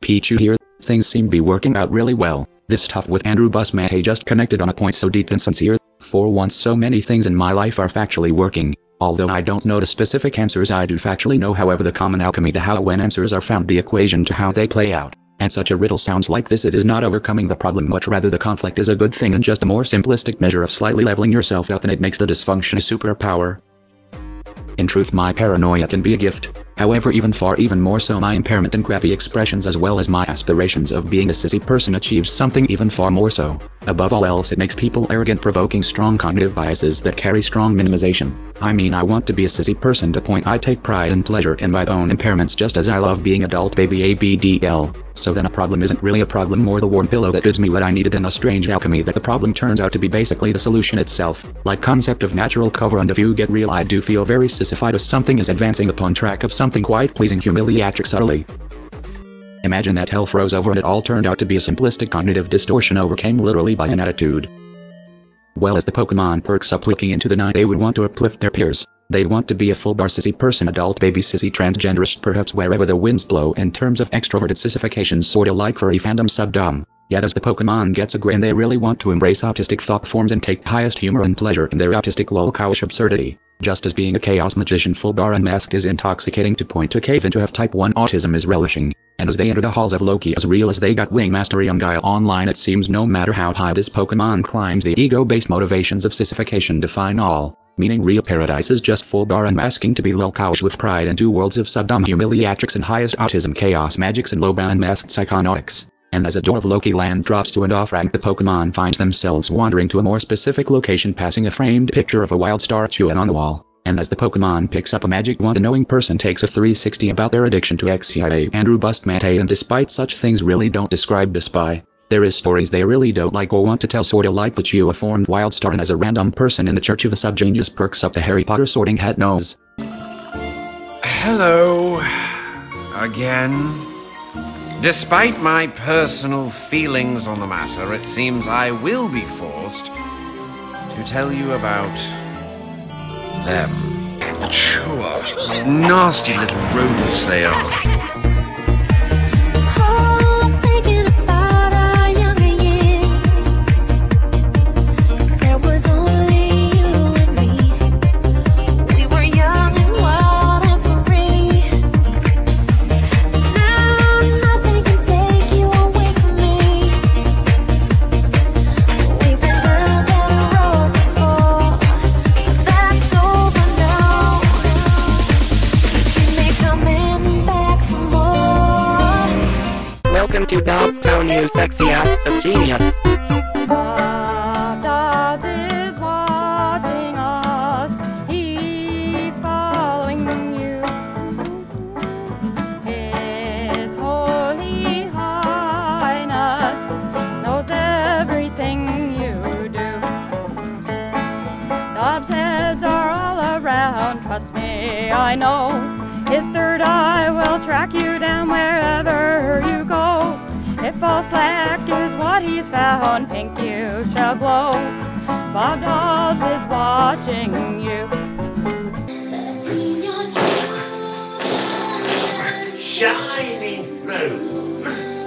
Pichu here. Things seem to be working out really well. This stuff with Andrew Busmante just connected on a point so deep and sincere. For once, so many things in my life are factually working. Although I don't know the specific answers, I do factually know, however, the common alchemy to how when answers are found, the equation to how they play out. And such a riddle sounds like this: it is not overcoming the problem, much rather the conflict is a good thing and just a more simplistic measure of slightly leveling yourself out, and it makes the dysfunction a superpower. In truth, my paranoia can be a gift. However, even more so, my impairment and crappy expressions, as well as my aspirations of being a sissy person, achieves something even far more so. Above all else, it makes people arrogant, provoking strong cognitive biases that carry strong minimization. I mean, I want to be a sissy person to point. I take pride and pleasure in my own impairments, just as I love being adult baby ABDL. So then a problem isn't really a problem, more the warm pillow that gives me what I needed, and a strange alchemy that the problem turns out to be basically the solution itself. Like concept of natural cover, and if you get real, I do feel very sissified as something is advancing upon track of something quite pleasing, humiliatric subtly. Imagine that hell froze over and it all turned out to be a simplistic cognitive distortion overcame literally by an attitude. Well, as the Pokemon perks up looking into the night, they would want to uplift their peers. They'd want to be a full bar sissy person, adult baby sissy, transgenderist, perhaps wherever the winds blow, in terms of extroverted sissification, sorta like furry fandom subdom. Yet as the Pokemon gets a grain, they really want to embrace autistic thought forms and take highest humor and pleasure in their autistic lolcowish absurdity. Just as being a chaos magician full bar unmasked is intoxicating, to point to cave into have type 1 autism is relishing. And as they enter the halls of Loki, as real as they got wing mastery on Guile Online, it seems no matter how high this Pokemon climbs, the ego-based motivations of sissification define all. Meaning real paradise is just full bar unmasking to be lolcowish with pride and do worlds of subdom humiliatrix and highest autism chaos magics and low-bar unmasked psychonautics. And as a door of Loki land drops to and off-rank, the Pokemon finds themselves wandering to a more specific location, passing a framed picture of a wild statue on the wall. And as the Pokemon picks up a magic wand, a knowing person takes a 360 about their addiction to XCIA Andrew Busmante, and despite such things really don't describe the spy. There is stories they really don't like or want to tell, sorta like the Chew-formed Wildstar, and as a random person in the Church of the Subgenius perks up the Harry Potter sorting hat nose. Hello. Again. Despite my personal feelings on the matter, it seems I will be forced to tell you about them. The Chew. Nasty little rodents they are. Welcome to Dogstown, you sexy ass of genius. Bob is watching us. He's following you. His Holy Highness knows everything you do. Dobbs' heads are all around, trust me, I know. His third eye will track you down wherever you go. If false slack is what he's found, pink you shall glow. Bob Dobbs is watching you. Shining through.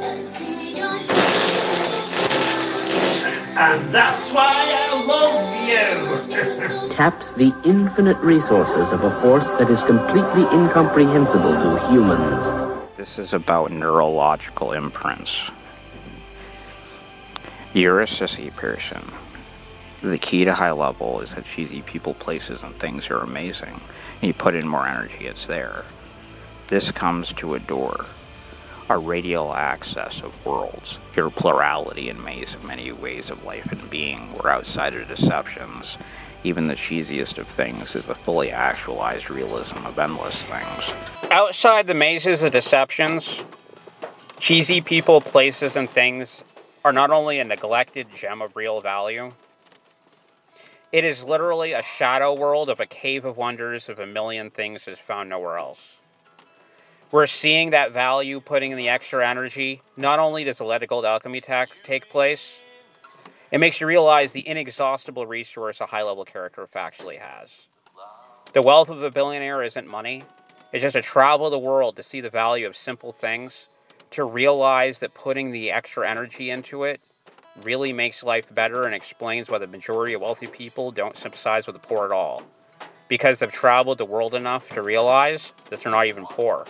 And that's why I love you. Taps the infinite resources of a force that is completely incomprehensible to humans. This is about neurological imprints. You're a sissy person. The key to high level is that cheesy people, places, and things are amazing. You put in more energy, it's there. This comes to a door. A radial access of worlds. Your plurality in many ways of life and being, where outside of deceptions, even the cheesiest of things is the fully actualized realism of endless things. Outside the mazes of deceptions, cheesy people, places, and things are not only a neglected gem of real value, it is literally a shadow world of a cave of wonders of a million things is found nowhere else. We're seeing that value putting in the extra energy. Not only does the Let It Gold alchemy take place, it makes you realize the inexhaustible resource a high-level character factually has. The wealth of a billionaire isn't money. It's just to travel the world to see the value of simple things, to realize that putting the extra energy into it really makes life better and explains why the majority of wealthy people don't sympathize with the poor at all. Because they've traveled the world enough to realize that they're not even poor.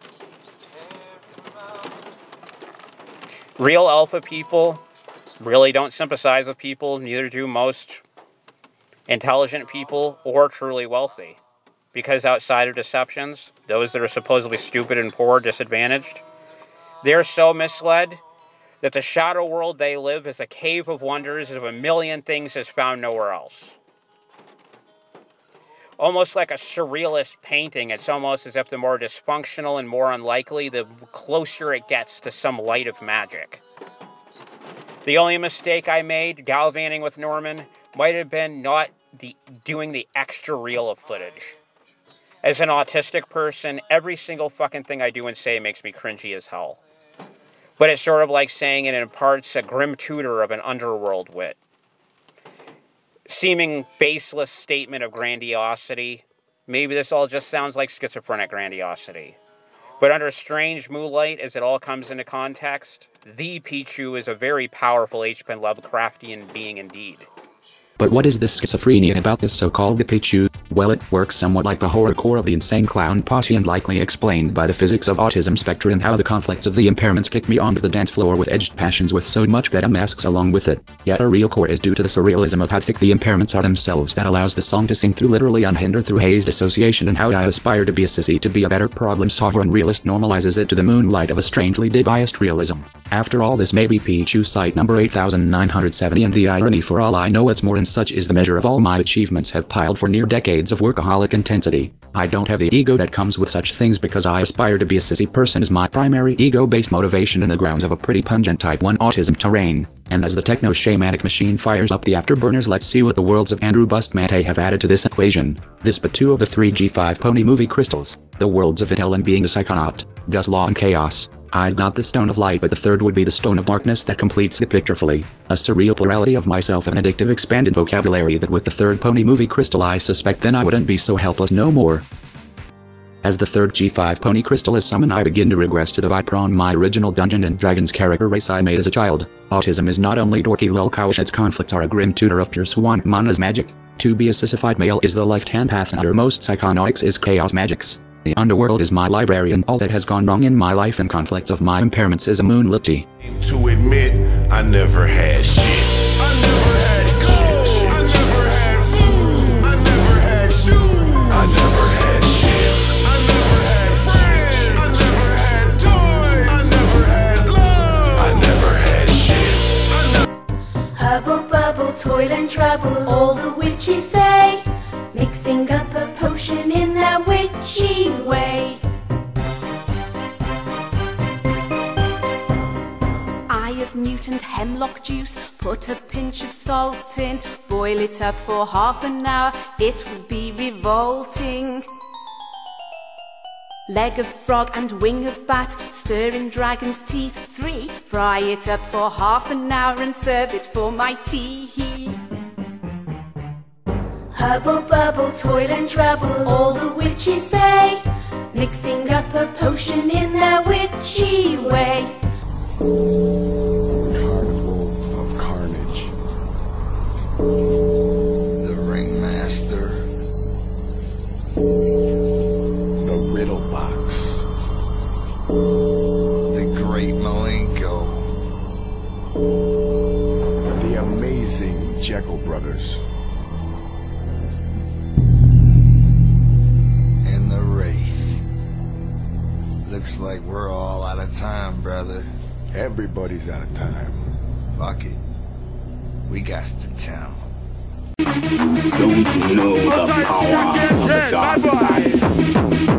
Real alpha people really don't sympathize with people, neither do most intelligent people or truly wealthy. Because outside of deceptions, those that are supposedly stupid and poor, disadvantaged, they're so misled that the shadow world they live is a cave of wonders of a million things that's found nowhere else. Almost like a surrealist painting, it's almost as if the more dysfunctional and more unlikely, the closer it gets to some light of magic. The only mistake I made, galvanizing with Norman, might have been not doing the extra reel of footage. As an autistic person, every single fucking thing I do and say makes me cringy as hell. But it's sort of like saying it imparts a grim tutor of an underworld wit. Seeming baseless statement of grandiosity. Maybe this all just sounds like schizophrenic grandiosity. But under strange moonlight, as it all comes into context, the Pichu is a very powerful H.P. Lovecraftian being indeed. But what is this schizophrenia about this so-called Pichu? Well, it works somewhat like the horrorcore of the insane clown posse and likely explained by the physics of autism spectra and how the conflicts of the impairments kick me onto the dance floor with edged passions with so much that masks along with it. Yet a real core is due to the surrealism of how thick the impairments are themselves that allows the song to sing through literally unhindered through hazed association, and how I aspire to be a sissy to be a better problem solver and realist normalizes it to the moonlight of a strangely biased realism. After all, this may be Pichu site number 8970, and the irony, for all I know it's more, and such is the measure of all my achievements have piled for near decades of workaholic intensity. I don't have the ego that comes with such things because I aspire to be a sissy person as my primary ego-based motivation in the grounds of a pretty pungent type 1 autism terrain. And as the techno-shamanic machine fires up the afterburners, let's see what the worlds of Andrew Bustamante have added to this equation. This but two of the three G5 pony movie crystals. The worlds of Vitel and being a psychonaut, just law and chaos. I'd not the stone of light, but the third would be the stone of darkness that completes the picture fully. A surreal plurality of myself, an addictive expanded vocabulary that with the third pony movie crystal I suspect then I wouldn't be so helpless no more. As the third G5 pony crystal is summoned, I begin to regress to the Vipron, my original Dungeons and Dragons character race I made as a child. Autism is not only dorky lolcowish, its conflicts are a grim tutor of pure swan mana's magic. To be a sissified male is the left-hand path, and uttermost psychonautics is chaos magics. The underworld is my library, and all that has gone wrong in my life and conflicts of my impairments is a moonlit tea. To admit, I never had shit. I never had gold. I never had food. I never had shoes. I never had shit. I never had friends. I never had toys. I never had love. I never had shit. Hubble bubble, toil and trouble, all the witches say, mixing up a potion in their witchy way. Eye of mutant hemlock juice, put a pinch of salt in, boil it up for half an hour, it will be revolting. Leg of frog and wing of bat, stir in dragon's teeth 3, fry it up for half an hour and serve it for my tea. Hubble bubble, toil and trouble, all the witches say, mixing up a potion in their witchy way. Carnival of Carnage. The Ringmaster. The Riddle Box. The Great Malenko. The Amazing Jekyll Brothers. And the Wraith. Looks like we're all out of time, brother. Everybody's out of time. Fuck it. We got to town. Don't you know the power of the dark side?